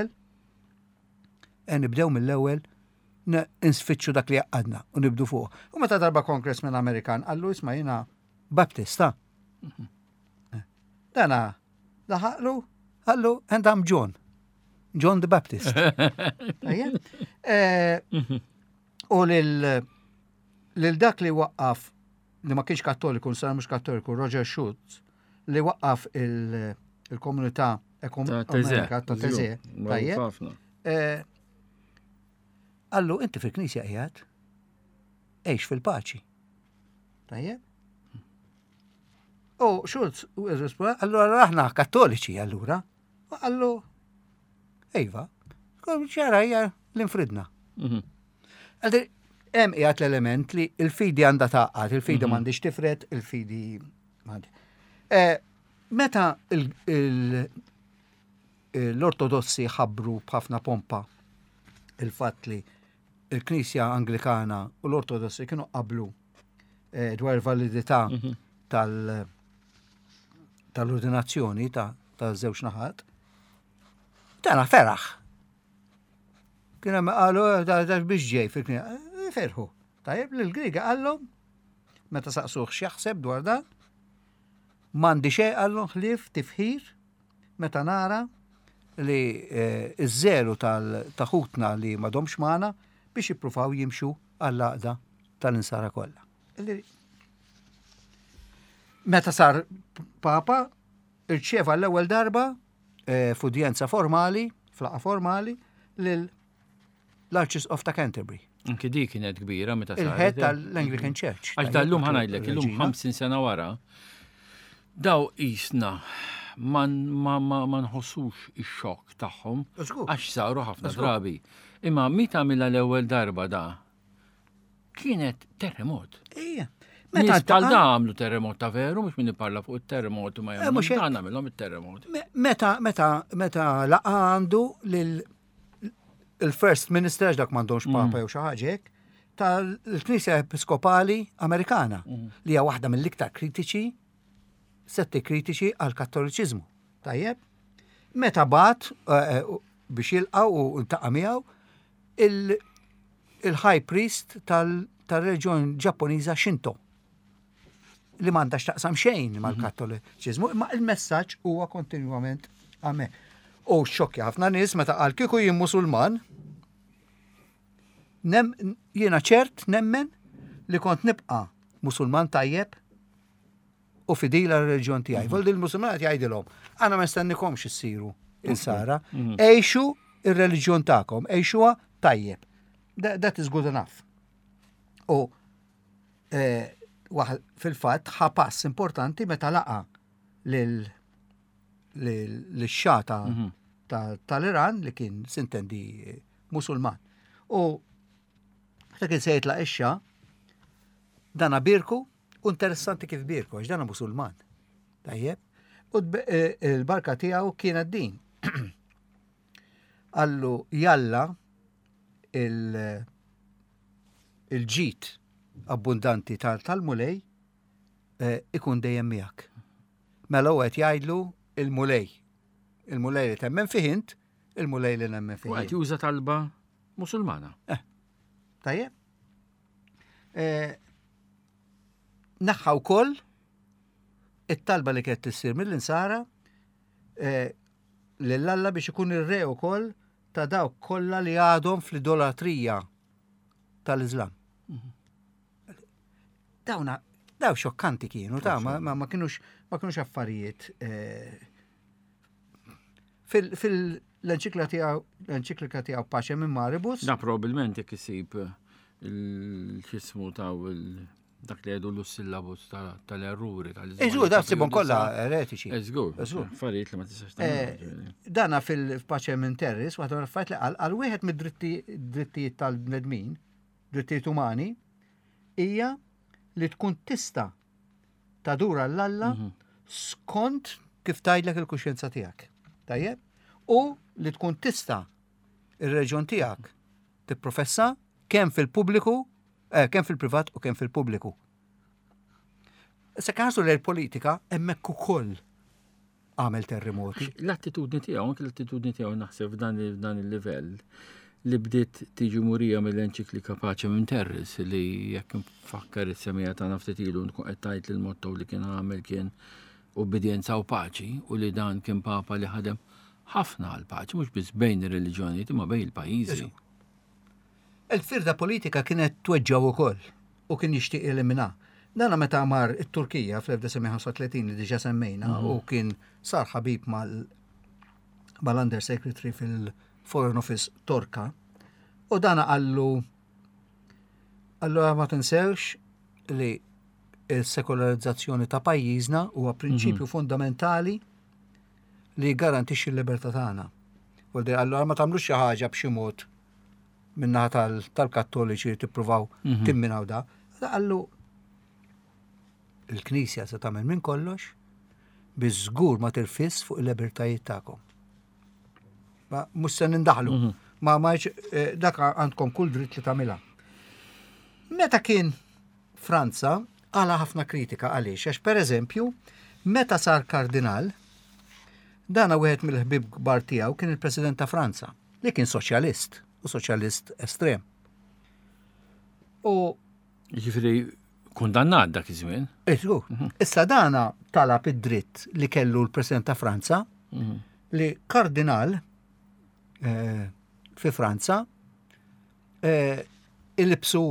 mill-ewwel nsfittxu dak li għadna u nibdu fuq. U meta darba Congressman Amerikan għallu isma' jiena Baptista. Dana daħaqlu għallu and I'm John the Baptist. U lil dak li waqqaf li ma kienx Kattoliku, sar mhux Kattoliku, Roger Schultz, li waqqaf il-komunità ekumenika ta' Teże. Allu, inti fil-Knisja qiegħed għejx fil-paċi. Tajjeb? U Schultz irrisponda, allura aħna Kattoliċi allura. Allu, ejva, ċara hija l-infridna. Hemm qiegħed l-element li l-fidi għandha taqqat, il-fidi m'għandix tifred, il-fidi m'għandix. Meta l-Ortodossi ħabbru b'ħafna pompa il-fatt li il-Knisja Anglikana u l-Ortodossi kienu qablu dwar validità tal-ordinazzjoni ta' żewġ naħat, tana feraħ. Kienu qalu biex ġej fil-Knisja, ferħu. Tajjeb l-Griega għallhom meta saqsuh x'jaħseb dwar dan, m'għandi xejn għallhom ħlief tifħir meta nara li iż-żeru tal-taħutna li m'għadhomx magħna biex jippruvaw jimxu għall-għaqda tal-insara kollha. Meta sar Papa irċieva l-ewwel darba f'udjenza formali, flaqa formali l-Archbishop ta' Canterbury. Anki di kienet kbira meta saret. Il-ħed tal-Anglican Church. Għax dal-lum ħanajdlek, illum 50 sena wara, daw isna ma nħossux ix-xokk tagħhom għax saru ħafna drabi. Imma meta għamilha l-ewwel darba da kienet terremot. Ejja. Nies bħal da għamlu terremot ta' veru, mhux min ipparla fuq it-terremot u ma jagħmlu dan għamilhom it-terremot. Meta laqa għandu il-First Minister dak m'għandhomx Papa jew xi ħaġa hekk tal-Knisja Episkopali Amerikana li hija waħda mill-iktar setti kritiċi għal Kattoliċiżmu. Tajjeb? Meta bat biex jilqgħu u ntaqa' miegħu il-High Priest tal-reġjun Ġappuniża Shinto li m'għandax taqsam xejn mal-Kattoliċiżmu, imma il-messaġġ huwa kontinwament hemmhekk. U xokki ħafna nies meta qal kieku jien Musulman, jiena ċert nemmen li kont nibqa' Musulman tajjeb u fidila r-reġjon tiegħi. Voldi l-Musulman qed jgħidilhom, aħna ma nistennikomx issiru insara, għejxu ir-reliġjon tagħkom, għejxuha tajjeb. That is good enough. U fil-fatt ħapass importanti meta laqa l-xxa tal-Iran li kien sintendi Musulman. U meta kien se jitlaq ix-xha dana birku u interessanti kif birku għax dana Musulman. Tajjeb? U l-barka tiegħu kienet din. Allu jalla il-ġid abbundanti tal-mulej ikun dejjem miegħek. Mela qed jgħidlu il-mulej li temmen fihint, il-mulej li nemmen fihint. U qed juża talba Musulmana. Tajjeb? Naħħa wkoll it-talba li kienet tissir mill-insara lill-Alla biex ikun ir-re wkoll ta' dawk kollha li għadhom fl-idolatrija tal-Iżlam. Daw xokkanti kienu, ma kienux affarijiet. Fil-enċiklika tiegħu Pace minn Maribus. Da probabbilment jekk isib il-ġismu ta' dak li għedu l-sillabus tal-erruri tal-Iżlam. Eżgur, da sibhom kollha eretiċi. Eżgur, affarijiet li ma tistax tagħmel. Dana fil-Pace minn Terris, waħda mill-affarijiet li għal wieħed mid-drittijiet tal-bnedmin, drittijiet umani, hija li tkun tista' tadura l-Alla skont kif tgħidlek il-kuxjenza tiegħek. Tajjeb? U li tkun tista' ir-reġjon tiegħek tipprofessa kemm fil-pubbliku, kemm fil-privat u kemm fil-pubbliku. Se każu l-politika hemmhekk ukoll għamel terremoti. L-attitudni tiegħu, anke l-attitudni tiegħu naħseb f'dan il-livell li bdiet tiġi murija mill-enċiklika Paċem in Terris li jekk nfakkar is-semija ta' naftit ilu nkun qed tgħid li l-motto li kien għamel kien ubbidienza u paċi u li dan kien papa li ħadem ħafna għal paċi mhux biss bejn ir-reliġjonijiet imma bejn il-pajjiżi. Il-firda politika kienet tweġġaw ukoll u kien jixtieq elimina. Dana meta mar it-Turkija fl-1935 li diġà semmejna u kien sar ħabib mal-Under Secretary fil-Foreign Office Torka u dana għallu ma tinsewx li il-sekolarizzazzjoni ta' pajjiżna huwa prinċipju fundamentali li garantixxi l-libertà tagħna. Waldi allura ma tagħmlux xi ħaġa b'xi mod minnaħa tal-Kattoliċi li tippruvaw timminaw da. Għallu il-Knisja se tagħmel minn kollox biex żgur ma tirfiss fuq il-libertajiet tagħkom. Ma mhux se nindaħlu. Ma dak għandkom kull dritt li tagħmilha. Meta kien Franza għala ħafna kritika għaliex għax pereżempju meta sar kardinal dana wieħed mill-ħbib kbar tiegħu kien il-President ta' Franza li kien soċjalist u soċjalist estrem. U Ġifieri kundannat dak iż-żmien. Issa dana talab id-dritt li kellu l-President ta' Franza li kardinal fi Franza il-libsu.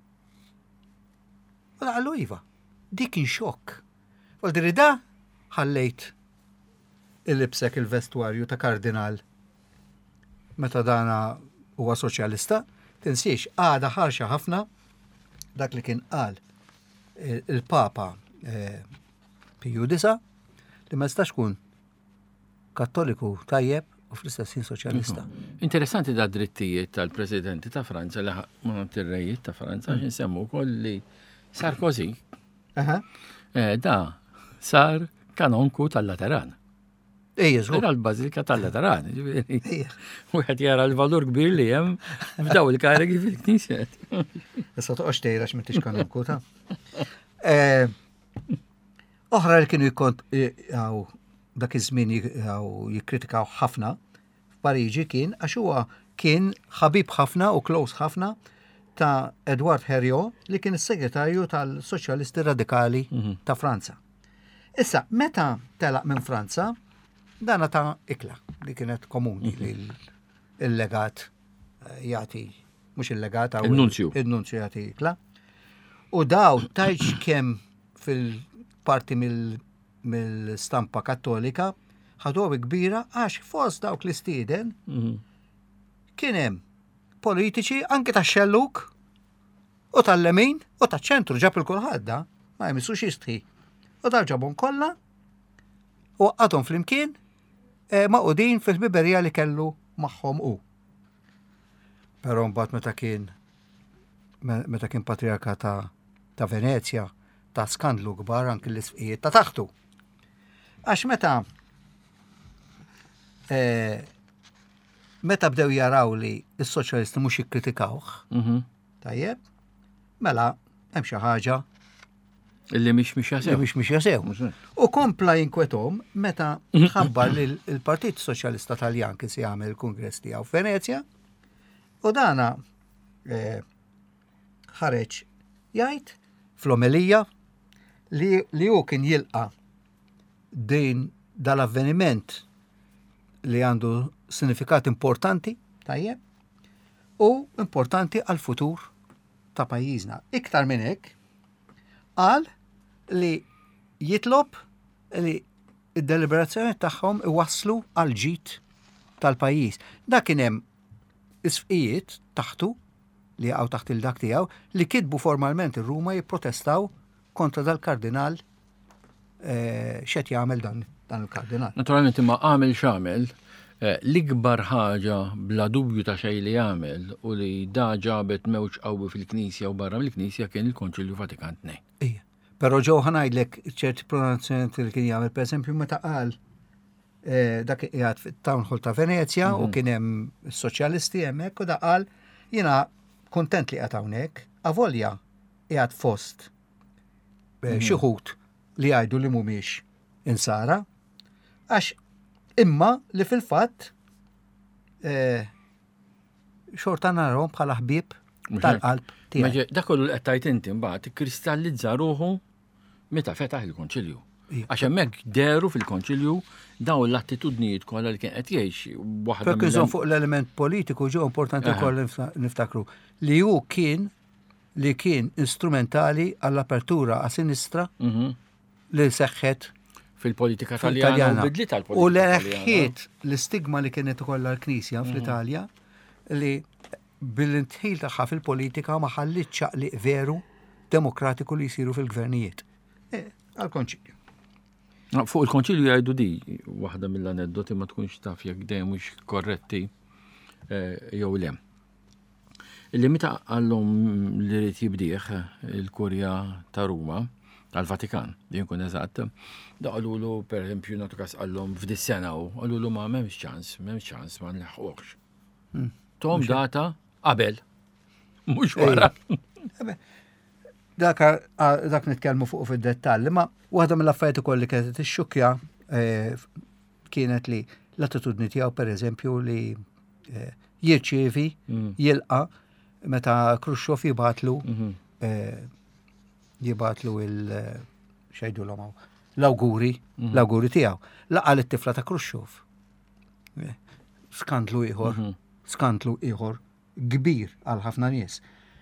Għallu iva, dik kien xokk. Għaldiri da ħallejt il-libsek il-vestuarju ta' kardinal meta dana huwa soċjalista, tinsiex għada ħarxa ħafna dak li kien qal il-Papa Piju IX li ma jistax kun kattoliku tajjeb u fl-istessin soċjalista. Interessanti da drittijiet tal-Presidenti ta' Franza li ma tirrejiet ta' Franza xinsemmu wkoll li Sarkozy. Da sar kanonku tal-Lateran. Era l-Bażilika tal-Lateran. U għed jara l-valur kbir li hemm f'daw il-karigi fil-Knisjet. Issa toqgħodx tgħidha m'intix kanonku ta'. Oħra li kienu dak iż-żmien jikkritikaw ħafna f'Pariġi kien għax huwa kien ħabib ħafna u close ħafna ta' Edward Herriot li kien is-segretarju tal-Soċjalisti Radikali ta' Franza. Issa, meta telaq minn Franza, dana ta' ikla li kienet komuni li il-legat jagħti mhux il-legat il-nunzju jagħti ikla. U daw tajġ kemm fil-parti mill-stampa kattolika ħadowi kbira għax fost dawk l-istieden kien hemm politiċi anke tax-xelluk u tal-lemin u taċ-ċentru ġab il-kulħadda ma jmissux jistħi. U daw ġabhom kollha u għadhom flimkien maqudin fil-biberija li kellu magħhom u. Però mbagħad meta kien patriarka ta' Venezia ta' skandlu kbar anke l-isfijiet ta' taħtu. Għax meta bdew jaraw li s-soċjalisti mhux jikkritikawh, tajjeb, mela hemm xi ħaġa illi mhix jasew. U kompla jinkwetom meta ħabbar li l-Partit Soċjalista Taljan kien se jagħmel il-Kungress tiegħu f'Venezja u dana ħareġ jgħid fl-omelija li hu kien jilqa' din dal-avveniment li għandu sinifikat importanti, tajjeb, u importanti għal-futur ta' pajjiżna. Iktar minn hekk qal li jitlob li id-deliberazzjoni tagħhom iwasslu għal ġid tal-pajjiż. Dak kien hemm isfqijiet taħtu li għaw taħt il-dak tiegħu li kitbu formalment ir-Ruma jipprotestaw kontra dal-kardinal x'qed jagħmel dan il-kardinal. Naturalment imma għamel x'għamel l-ikbar ħaġa bla dubju ta' xejn li jagħmel u li da ġabet mewġ qawwi fil-Knisja u barra mill-Knisja kien il-Konċilju Vatikan II. Ija. Però ġew ħanajdlek ċerti pronunciamenti li kien jagħmel pereżempju meta qal dak qiegħed fit-Town Hall ta' Venezja u kien hemm is-soċjalisti hemmhekk u da qal jiena kuntent li qiegħed hawnhekk avolja qiegħed fost xi ħud li jgħidu li mhumiex insara Għax imma li fil-fatt xorta narahom bħala ħbieb tal-qalb tiegħi. Dak kollu li qed tajt inti mbagħad ikkristallizza ruħu meta fetaħ il-konċilju. Għax hemmhekk deru fil-konċilju dawn l-attitudnijiet kollha li kien qed jgħix waħda mill fuq l-element politiku ġew importanti wkoll niftakru li hu kien instrumentali għall-apertura a sinistra li seħħet fil-politika Taljana u l-eħħiet l-istigma li kienet ikollha l-Knisja fl-Italja li bil-intħil tagħha fil-politika ma ħallitx ċaqliq veru demokratiku li jsiru fil-gvernijiet. Għal-konċilju. Fuq il-konċilju jgħidu di waħda mill-aneddoti ma tkunx taf jekk dejjem mhux korretti jew le. Illi meta għallhom li rid jibdih il-Kurja ta' Ruma tal-Vatikan, din kun eżatt, da qalulu pereżempju nagħtu każ qallhom f'dis sena u qalulu ma m'hemmx ċans ma nleħħuhx. Tom data qabel, mhux wara. Dak nitkellmu fuq fid-dettalji, ma waħda mill-affarijiet ukoll li kienet ixxukkja kienet li l-attitudni tiegħu pereżempju li jirċievi, jilqa' meta Khrushchev jibatlu xejdulhom l-awguri tiegħu. Laqa l-tifla ta' Khrushchev. Skandlu ieħor kbir għal ħafna nies.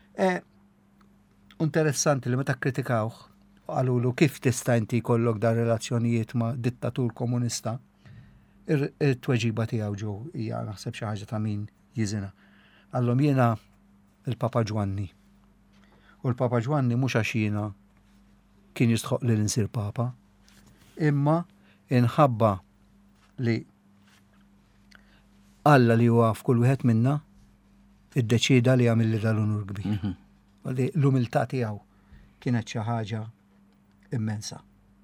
Interessanti li meta kritikawh qalulu kif tista' inti jkollok dar relazzjonijiet ma' dittatur komunista, it-tweġiba tiegħu ġew hija naħseb xi ħaġa ta' min jiżina. Għallhom jiena il-Papa Ġwanni. U l-Papa Ġwanni mhux għax jiena kien jistħoq li nsir Papa, imma inħabba li Alla li huwa f'kull wieħed minna iddeċida li jagħmel li dal-unur kbir. L-umiltà tiegħu kienet xi ħaġa immensa.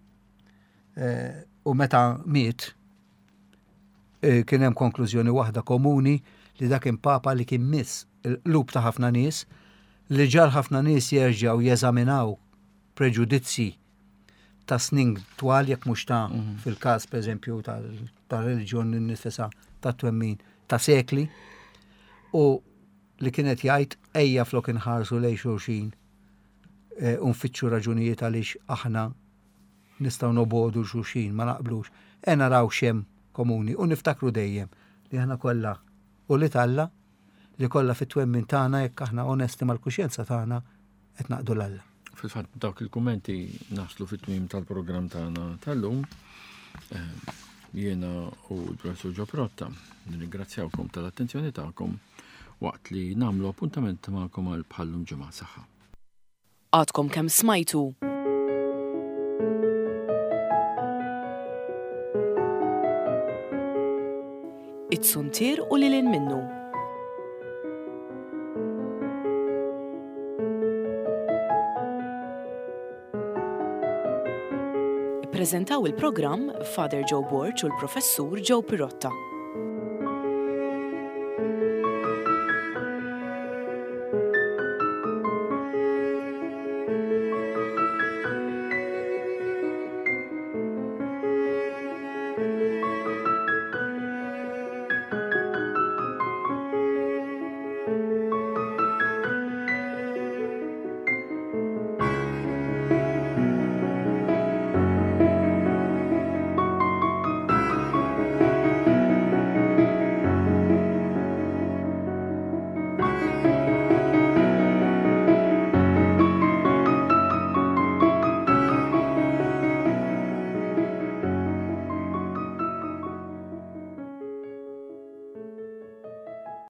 U meta miet kien hemm konklużjoni waħda komuni li dak kien Papa li kien miss il-qlub ta' ħafna nies li ġar ħafna nies jerġgħu jeżaminaw preġudizzi ta' snin twal jekk mhux ta' fil-każ pereżempju tal-reliġjon nifisha tat-twemmin ta' sekli u li kienet jgħid ejja flok inħarsu lejn xulxin u nfittxu raġunijiet għaliex aħna nistgħu nobodu xulxin ma naqblux. Naraw xem komuni u niftakru dejjem li aħna kollha u li Alla li kollha fit-twemmin tagħna jekk aħna onesti mal-kuxjenza tagħna qed naqdu l-Alla. Fil-fatt dawk il-kummenti naslu fit-tmiem tal-programm tagħna tal-lum. Jiena u l-Professur Joe Pirotta nirringrazzjawkom tal-attenzjoni tagħkom waqt li nagħmlu appuntament magħkom għal bħallum ġimgħa saħħa. Għadkom kemm smajtu. It-suntier u lilin minnu. Ippreżentaw il-programm Father Joe Borch u l-Professur Joe Pirotta.